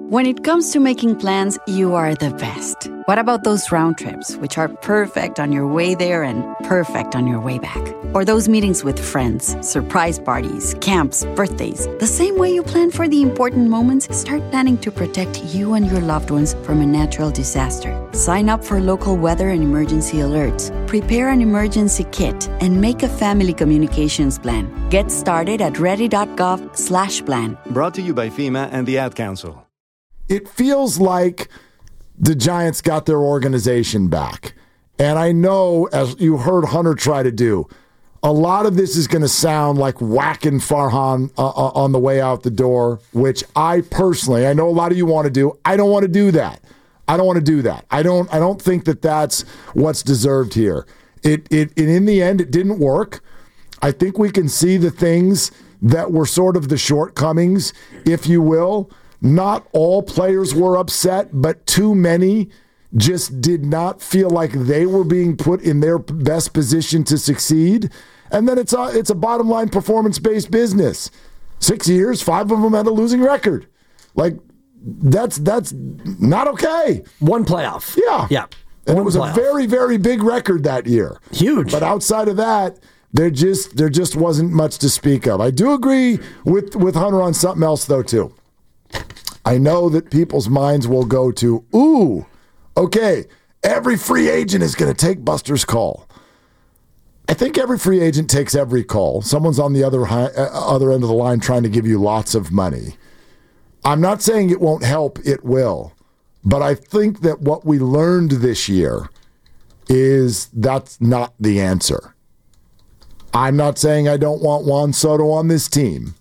When it comes to making plans, you are the best. What about those round trips, which are perfect on your way there and perfect on your way back? Or those meetings with friends, surprise parties, camps, birthdays. The same way you plan for the important moments, start planning to protect you and your loved ones from a natural disaster. Sign up for local weather and emergency alerts. Prepare an emergency kit and make a family communications plan. Get started at ready.gov/plan. Brought to you by FEMA and the Ad Council. It feels like the Giants got their organization back. And I know, as you heard Hunter try to do, a lot of this is going to sound like whacking Farhan on the way out the door, which I know a lot of you want to do. I don't want to do that. I don't think that that's what's deserved here. In the end, it didn't work. I think we can see the things that were sort of the shortcomings, if you will. Not all players were upset, but too many just did not feel like they were being put in their best position to succeed. And then it's a bottom line performance-based business. 6 years, 5 of them had a losing record. Like, that's not okay. One playoff. Yeah. And it was a very, very big record that year. Huge. But outside of that, there just wasn't much to speak of. I do agree with Hunter on something else, though, too. I know that people's minds will go to, ooh, okay, every free agent is going to take Buster's call. I think every free agent takes every call. Someone's on the other end of the line trying to give you lots of money. I'm not saying it won't help, it will. But I think that what we learned this year is that's not the answer. I'm not saying I don't want Juan Soto on this team,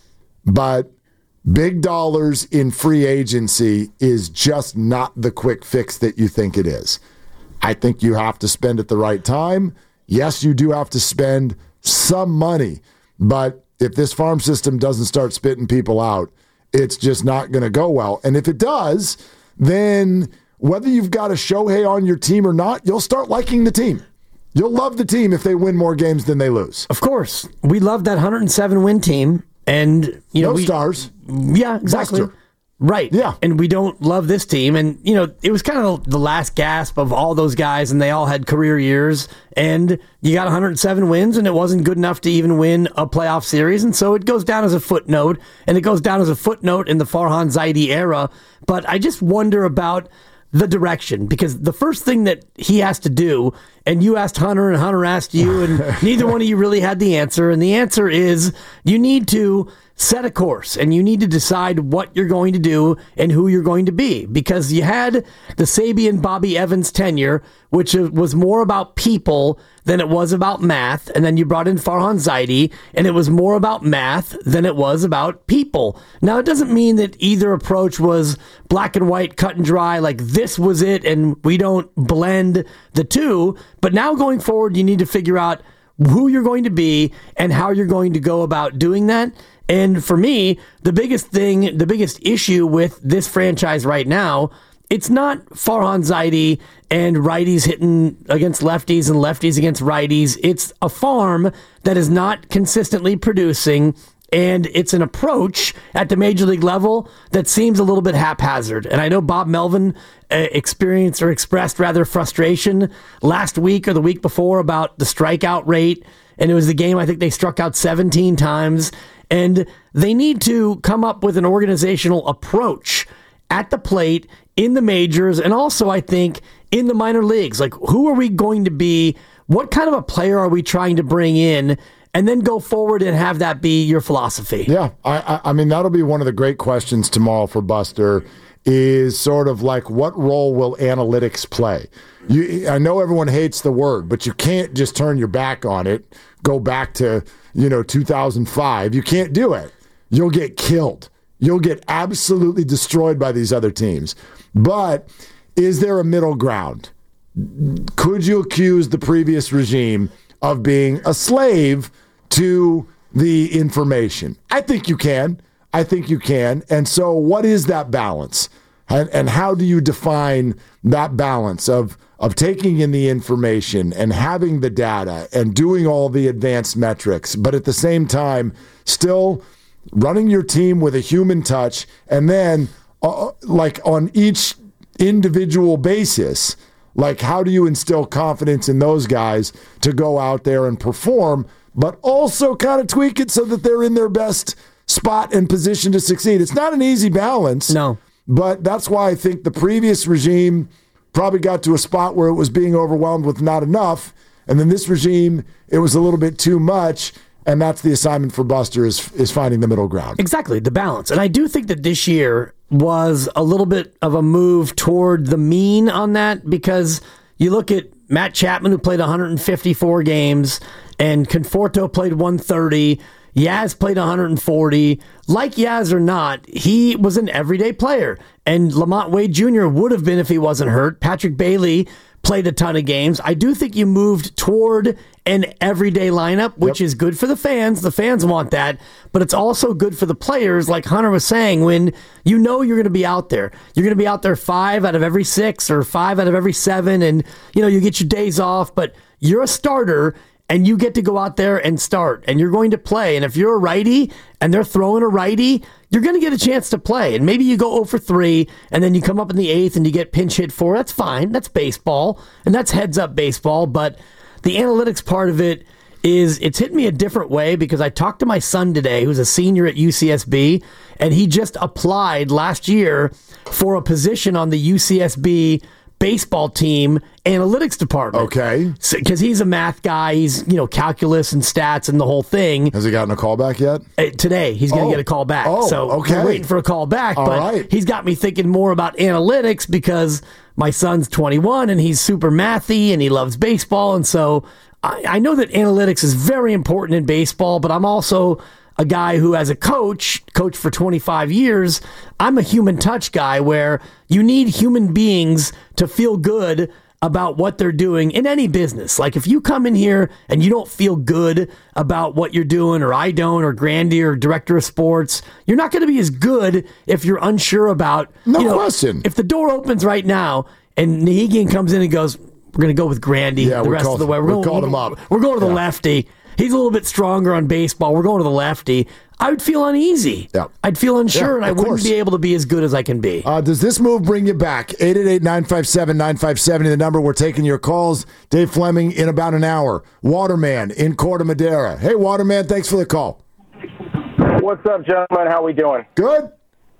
but big dollars in free agency is just not the quick fix that you think it is. I think you have to spend at the right time. Yes, you do have to spend some money, but if this farm system doesn't start spitting people out, it's just not going to go well. And if it does, then whether you've got a Shohei on your team or not, you'll start liking the team. You'll love the team if they win more games than they lose. Of course. We love that 107-win team. And no stars. Yeah, exactly. Buster. Right. Yeah. And we don't love this team. And, it was kind of the last gasp of all those guys, and they all had career years. And you got 107 wins, and it wasn't good enough to even win a playoff series. And so it goes down as a footnote, and it goes down as a footnote in the Farhan Zaidi era. But I just wonder about the direction, because the first thing that he has to do, and you asked Hunter and Hunter asked you, and neither one of you really had the answer. And the answer is you need to set a course, and you need to decide what you're going to do and who you're going to be, because you had the Sabian Bobby Evans tenure, which was more about people than it was about math. And then you brought in Farhan Zaidi, and it was more about math than it was about people. Now, it doesn't mean that either approach was black and white, cut and dry, like this was it, and we don't blend the two. But now going forward, you need to figure out who you're going to be and how you're going to go about doing that. And for me, the biggest issue with this franchise right now, it's not Farhan Zaidi and righties hitting against lefties and lefties against righties. It's a farm that is not consistently producing, and it's an approach at the major league level that seems a little bit haphazard. And I know Bob Melvin expressed frustration last week or the week before about the strikeout rate. And it was the game, I think they struck out 17 times. And they need to come up with an organizational approach at the plate, in the majors, and also, I think, in the minor leagues. Like, who are we going to be? What kind of a player are we trying to bring in? And then go forward and have that be your philosophy. Yeah, I mean, that'll be one of the great questions tomorrow for Buster, is sort of like, what role will analytics play? I know everyone hates the word, but you can't just turn your back on it, go back to 2005. You can't do it. You'll get killed. You'll get absolutely destroyed by these other teams. But is there a middle ground? Could you accuse the previous regime of being a slave to the information? I think you can. And so what is that balance? And how do you define that balance of taking in the information and having the data and doing all the advanced metrics, but at the same time still running your team with a human touch, and then like on each individual basis, like how do you instill confidence in those guys to go out there and perform, but also kind of tweak it so that they're in their best spot and position to succeed? It's not an easy balance. No. But that's why I think the previous regime probably got to a spot where it was being overwhelmed with not enough. And then this regime, it was a little bit too much. And that's the assignment for Buster is finding the middle ground. Exactly, the balance. And I do think that this year was a little bit of a move toward the mean on that, because you look at Matt Chapman, who played 154 games, and Conforto played 130. Yaz played 140. Like Yaz or not, he was an everyday player. And Lamont Wade Jr. would have been if he wasn't hurt. Patrick Bailey played a ton of games. I do think you moved toward an everyday lineup, which is good for the fans. The fans want that. But it's also good for the players, like Hunter was saying, when you know you're going to be out there. You're going to be out there 5 out of every 6 or 5 out of every 7, and you get your days off, but you're a starter. And you get to go out there and start, and you're going to play. And if you're a righty and they're throwing a righty, you're going to get a chance to play. And maybe you go 0 for 3, and then you come up in the 8th and you get pinch hit 4. That's fine. That's baseball, and that's heads-up baseball. But the analytics part of it is it's hit me a different way, because I talked to my son today, who's a senior at UCSB, and he just applied last year for a position on the UCSB baseball team analytics department. Okay. Because he's a math guy. He's, calculus and stats and the whole thing. Has he gotten a call back yet? Today, he's going to get a call back. So we're waiting for a call back. But he's got me thinking more about analytics, because my son's 21 and he's super mathy and he loves baseball. And so I know that analytics is very important in baseball, but I'm also a guy who, as a coach for 25 years, I'm a human touch guy, where you need human beings to feel good about what they're doing in any business. Like if you come in here and you don't feel good about what you're doing, or I don't, or Grandy or director of sports, you're not going to be as good if you're unsure about. No question. If the door opens right now and Nahigian comes in and goes, we're going to go with Grandy the rest of the way. We're going to the lefty. He's a little bit stronger on baseball. We're going to the lefty. I would feel uneasy. Yeah. I'd feel unsure, and I wouldn't be able to be as good as I can be. Does this move bring you back? 888-957-9570, the number. We're taking your calls. Dave Fleming in about an hour. Waterman in Corte Madera. Hey, Waterman, thanks for the call. What's up, gentlemen? How we doing? Good.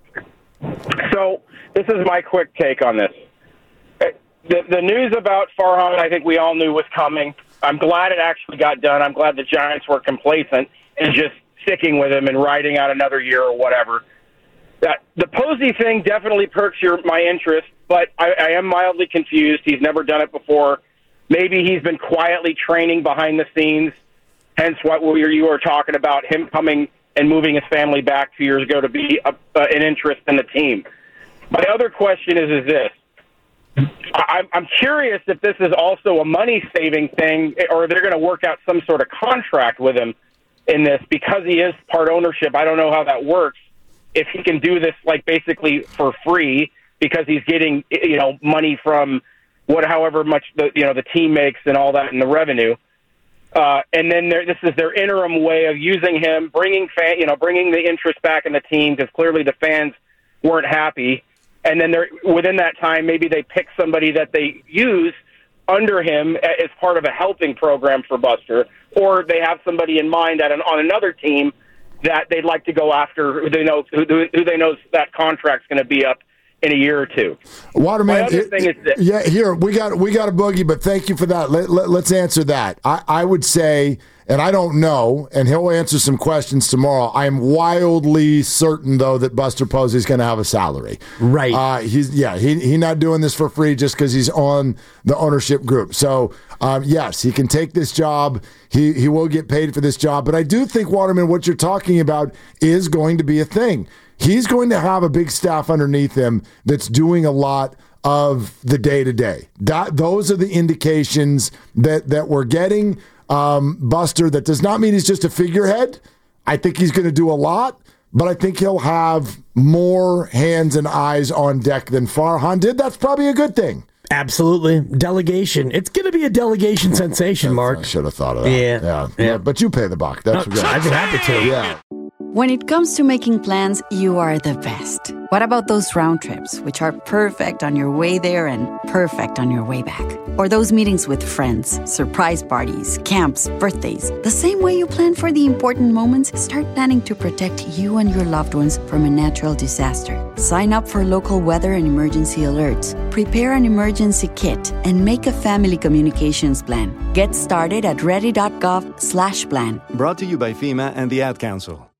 So this is my quick take on this. The news about Farhan, I think we all knew was coming. I'm glad it actually got done. I'm glad the Giants were complacent and just sticking with him and riding out another year or whatever. The Posey thing definitely perks my interest, but I am mildly confused. He's never done it before. Maybe he's been quietly training behind the scenes, hence what you were talking about, him coming and moving his family back 2 years ago to be an interest in the team. My other question is this. I'm curious if this is also a money-saving thing, or they're going to work out some sort of contract with him in this, because he is part ownership. I don't know how that works. If he can do this basically for free, because he's getting money from however much the team makes and all that, and the revenue. And then this is their interim way of using him, bringing the interest back in the team, because clearly the fans weren't happy. And then within that time, maybe they pick somebody that they use under him as part of a helping program for Buster, or they have somebody in mind on another team that they'd like to go after, who they know that contract's going to be up in a year or two. Waterman, my other thing is this. Yeah, here we got a boogie, but thank you for that. Let's answer that. I would say, and I don't know, and he'll answer some questions tomorrow. I am wildly certain, though, that Buster Posey's going to have a salary. Right. He's not doing this for free just because he's on the ownership group. So, yes, he can take this job. He will get paid for this job. But I do think, Waterman, what you're talking about is going to be a thing. He's going to have a big staff underneath him that's doing a lot of the day-to-day. Those are the indications that we're getting. Buster, that does not mean he's just a figurehead. I think he's going to do a lot, but I think he'll have more hands and eyes on deck than Farhan did. That's probably a good thing. Absolutely. Delegation. It's going to be a delegation sensation, Mark. I should have thought of that. Yeah. But you pay the buck. That's I'd be happy to. Yeah. When it comes to making plans, you are the best. What about those round trips, which are perfect on your way there and perfect on your way back? Or those meetings with friends, surprise parties, camps, birthdays. The same way you plan for the important moments, start planning to protect you and your loved ones from a natural disaster. Sign up for local weather and emergency alerts. Prepare an emergency kit and make a family communications plan. Get started at ready.gov/plan. Brought to you by FEMA and the Ad Council.